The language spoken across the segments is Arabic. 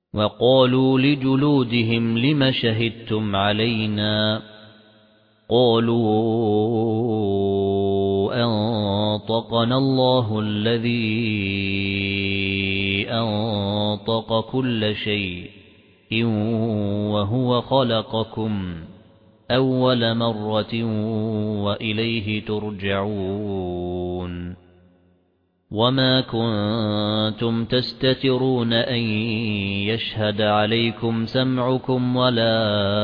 وقالوا لجلودهم لم شهدتم علينا قالوا أنطقنا الله الذي أنطق كل شيء وهو خلقكم أول مرة وإليه ترجعون وما كنتم تستترون أن يشهد عليكم سمعكم ولا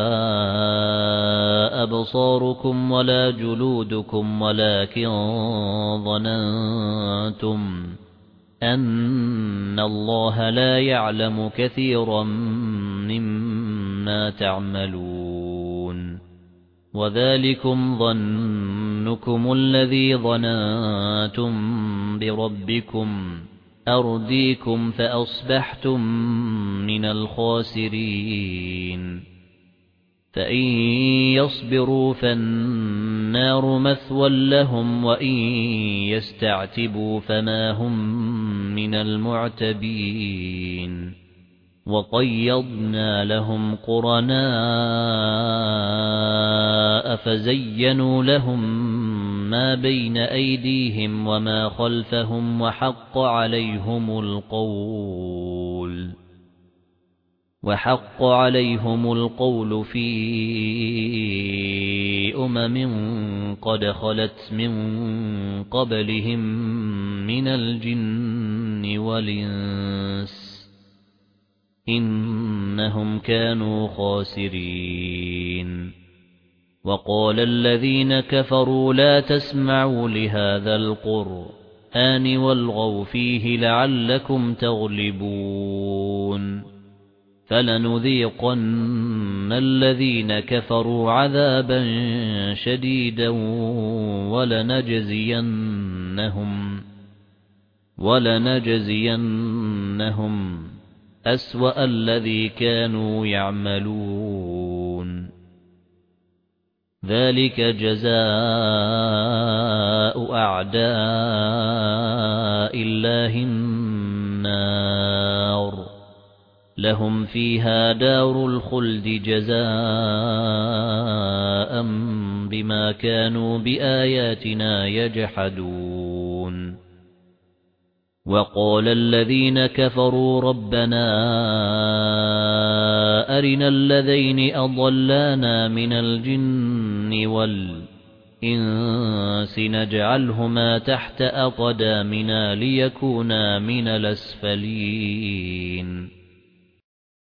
أبصاركم ولا جلودكم ولكن ظننتم أن الله لا يعلم كثيرا مما تعملون وذلكم ظنكم الذي ظننتم بربكم أرديكم فأصبحتم من الخاسرين فإن يصبروا فالنار مثوى لهم وإن يستعتبوا فما هم من المعتبين وقيضنا لهم قرناء فزينوا لهم ما بين أيديهم وما خلفهم وحق عليهم القول في قد خلت من قبلهم من الجن والإنس إنهم كانوا خاسرين وقال الذين كفروا لا تسمعوا لهذا القرآن والغوا فيه لعلكم تغلبون فلنذيقن الذين كفروا عذابا شديدا ولنجزينهم أسوأ الذي كانوا يعملون ذلك جزاء أعداء الله النار لهم فيها دار الخلد جزاء بما كانوا بآياتنا يجحدون وقال الذين كفروا ربنا أرنا الذين أضلانا من الجن والإنس نجعلهما تحت أقدامنا ليكونا من الأسفلين